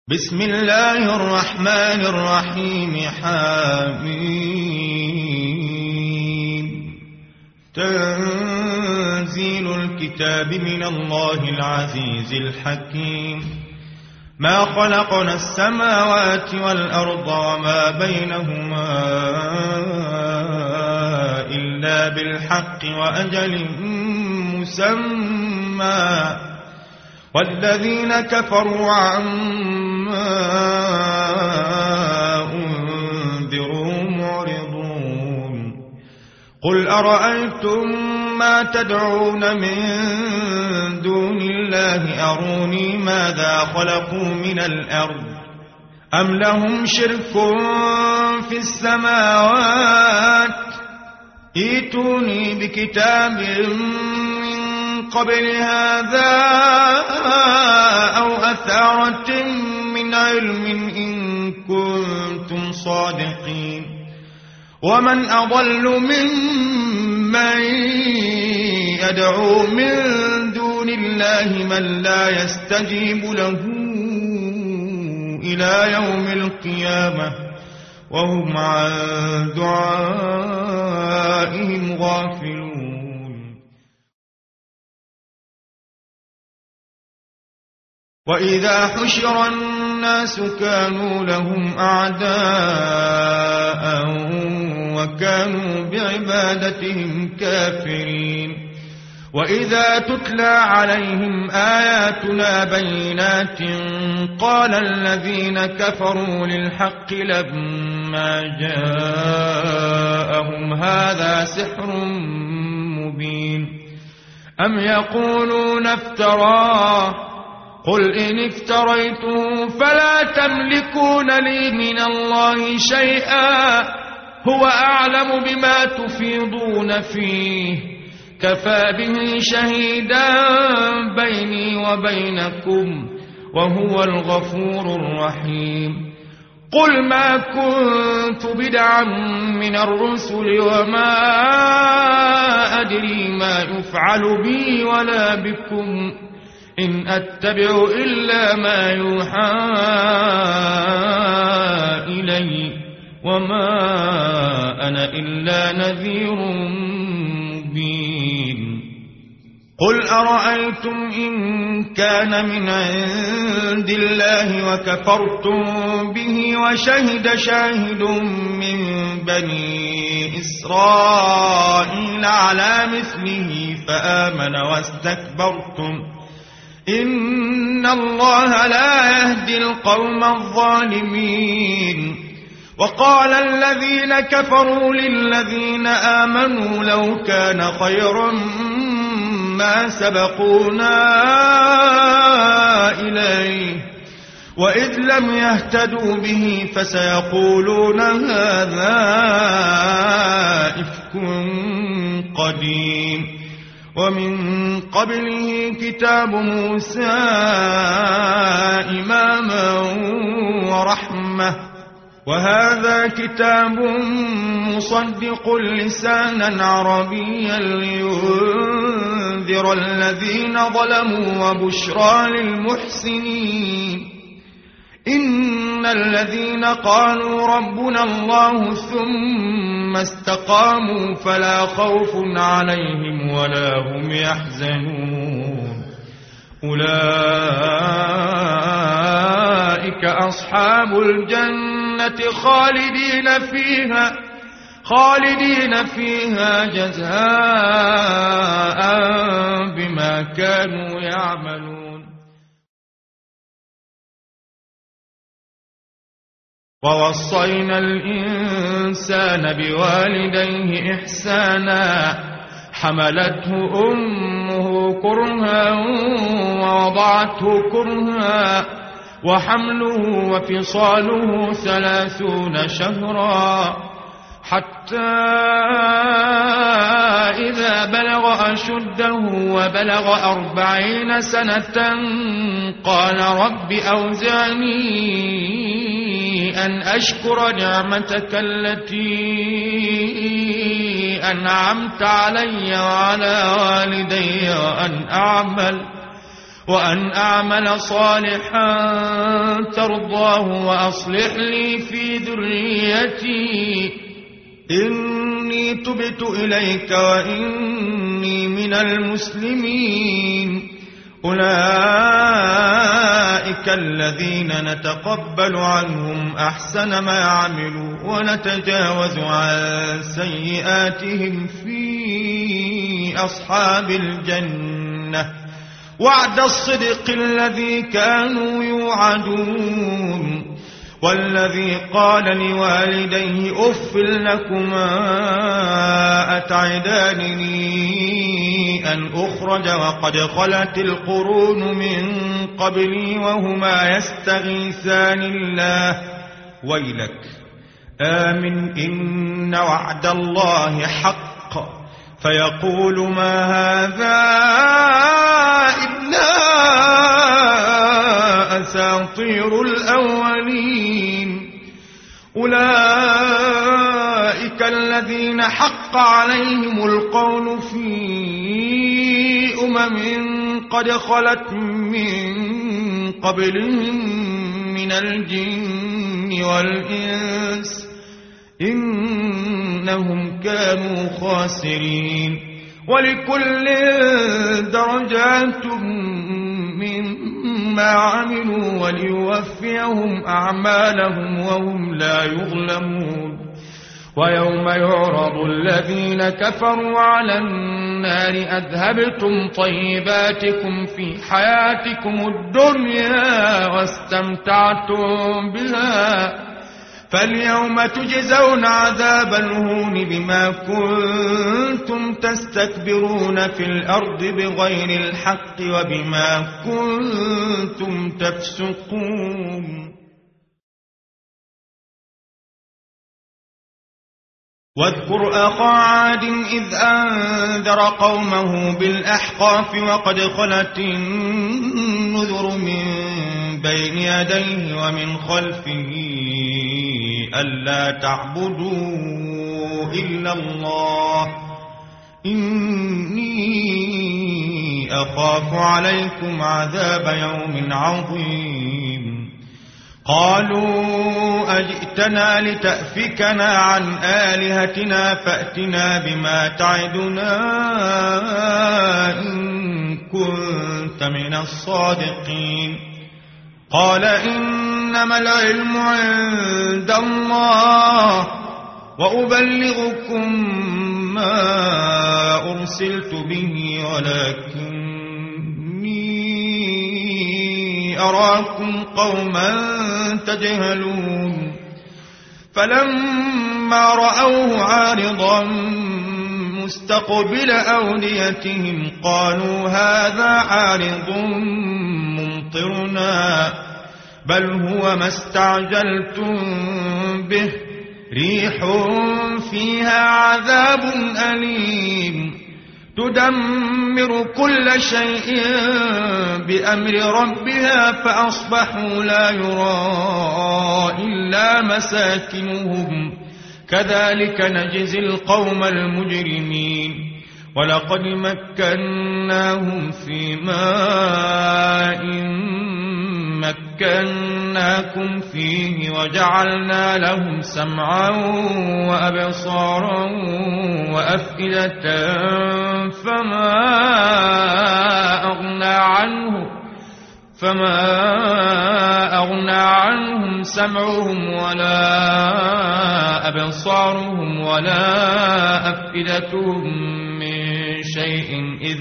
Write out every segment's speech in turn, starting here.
بسم الله الرحمن الرحيم. حميم. تنزيل الكتاب من الله العزيز الحكيم. ما خلقنا السماوات والأرض وما بينهما إلا بالحق وأجل مسمى، والذين كفروا عما أنذروا معرضون. قل أرأيتم ما تدعون من دون الله أروني ماذا خلقوا من الأرض أم لهم شرك في السماوات ائتوني بكتاب من قبل هذا أو أثارة من علم إن كنتم صادقين. ومن أضل ممن يدعو من دون الله من لا يستجيب له إلى يوم القيامة وهم عن دعائهم غافلون. وإذا حشر الناس كانوا لهم أعداء وكانوا بعبادتهم كافرين. وإذا تتلى عليهم آياتنا بينات قال الذين كفروا للحق لما جاءهم هذا سحر مبين. أم يقولون افتراه قل إن افتريته فلا تملكون لي من الله شيئا هو أعلم بما تفيضون فيه كفى به شهيدا بيني وبينكم وهو الغفور الرحيم. قل ما كنت بدعا من الرسل وما أدري ما يفعل بي ولا بكم إن أتبع إلا ما يوحى إلي وما أنا إلا نذير مبين. قل أرأيتم إن كان من عند الله وكفرتم به وشهد شاهد من بني إسرائيل على مثله فآمن واستكبرتم إن الله لا يهدي القوم الظالمين. وقال الذين كفروا للذين آمنوا لو كان خيرا ما سبقونا إليه وإذ لم يهتدوا به فسيقولون هذا إفك قديم. ومن قبله كتاب موسى إماما ورحمة وهذا كتاب مصدق لسانا عربيا لينذر الذين ظلموا وبشرى للمحسنين. إن الذين قالوا ربنا الله ثم استقاموا فلا خوف عليهم ولا هم يحزنون أولئك أصحاب الجنة خالدين فيها جزاء بما كانوا يعملون. ووصينا الإنسان بوالديه إحسانا حملته أمه كرها ووضعته كرها وحمله وفصاله 30 شهرا حتى إذا بلغ أشده وبلغ 40 سنة قال رب أوزعني أن أشكر نعمتك التي أنعمت علي وعلى والدي وأن أعمل صالحا ترضاه وأصلح لي في ذريتي إني تبت إليك وإني من المسلمين. أولئك الذين نتقبل عنهم أحسن ما عملوا ونتجاوز عن سيئاتهم في أصحاب الجنة وعد الصدق الذي كانوا يوعدون. والذي قال لوالديه أف لكما أتعدانني أن أخرج وقد خلت القرون من قبلي وهما يستغيثان الله ويلك آمن إن وعد الله حق فيقول ما هذا إلا أساطير الأولين. أولئك الذين حق عليهم القول في قد خلت من قبلهم من الجن والإنس إنهم كانوا خاسرين. ولكل درجات مما عملوا وليوفيهم أعمالهم وهم لا يظلمون. ويوم يعرض الذين كفروا على النار أذهبتم طيباتكم في حياتكم الدنيا واستمتعتم بها فاليوم تجزون عذاب الهون بما كنتم تستكبرون في الأرض بغير الحق وبما كنتم تفسقون. واذكر أخا عاد إذ أنذر قومه بالأحقاف وقد خلت النذر من بين يديه ومن خلفه ألا تعبدوا إلا الله إني أخاف عليكم عذاب يوم عظيم. قالوا أجئتنا لتأفكنا عن آلهتنا فأتنا بما تعدنا إن كنت من الصادقين. قال إنما العلم عند الله وأبلغكم ما أرسلت به ولكني أراكم قوما تجهلون. فلما رأوه عارضا مستقبل أوديتهم قالوا هذا عارض ممطرنا بل هو ما استعجلتم به ريح فيها عذاب أليم تدمر كل شيء بأمر ربها فأصبحوا لا يرى إلا مساكنهم كذلك نجزي القوم المجرمين. ولقد مكناهم في ماء مكناكم فيه وجعلنا لهم سمعا وأبصارا وأفئدة فما أغنى عنهم سمعهم ولا أبصارهم ولا أفئدتهم من شيء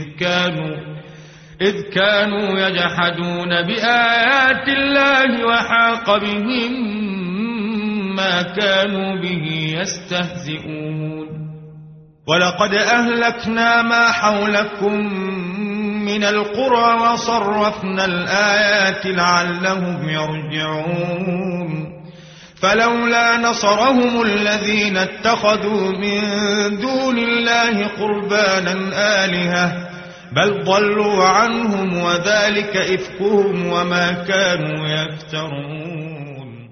إذ كانوا يجحدون بآيات الله وحاق بهم ما كانوا به يستهزئون. ولقد أهلكنا ما حولكم من القرى وصرفنا الآيات لعلهم يرجعون. فلولا نصرهم الذين اتخذوا من دون الله قربانا آلهة بل ضلوا عنهم وذلك إفكهم وما كانوا يفترون.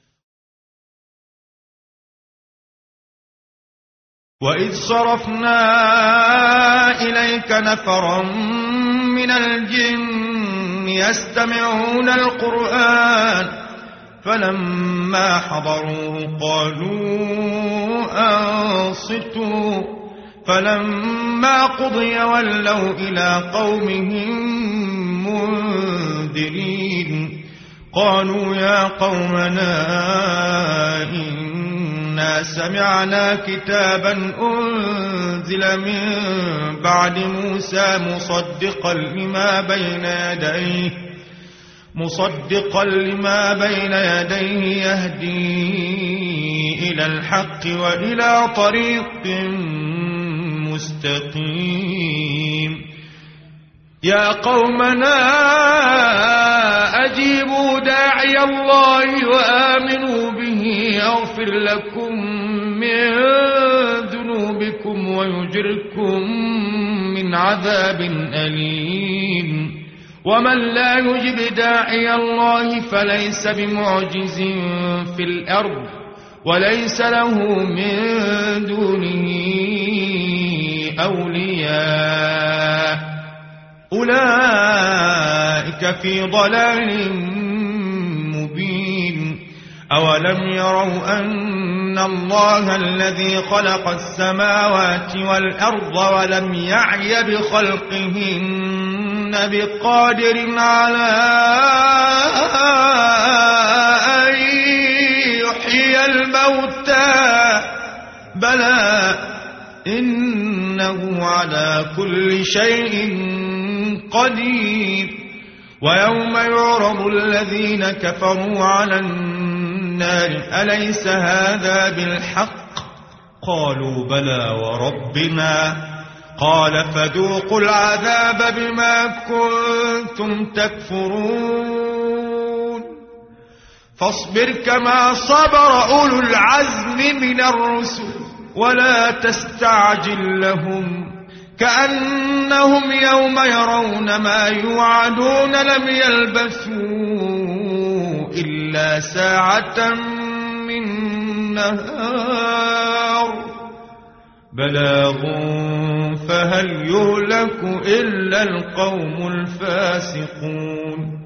وإذ صرفنا إليك نفرا من الجن يستمعون القرآن فلما حضروه قالوا أنصتوا فلما قضي ولوا إلى قومهم منذرين قالوا يا قومنا إنا سمعنا كتابا أنزل من بعد موسى مصدقا لما بين يديه يهدي إلى الحق وإلى طريق مستقيم يا قومنا أجيبوا داعي الله وآمنوا به يغفر لكم من ذنوبكم ويجركم من عذاب أليم ومن لا يجب داعي الله فليس بمعجز في الأرض وليس له من دونه أولياء أولئك في ضلال مبين أولم يروا أن الله الذي خلق السماوات والأرض ولم يعي بخلقهن بقادر على أن يحيي الموتى بلى إنه على كل شيء قدير ويوم يعرض الذين كفروا على النار أليس هذا بالحق قالوا بلى وربنا قال فذوقوا العذاب بما كنتم تكفرون فاصبر كما صبر أولو العزم من الرسل ولا تستعجل لهم كأنهم يوم يرون ما يوعدون لم يلبثوا إلا ساعة من نهار بلاغ فهل يهلك إلا القوم الفاسقون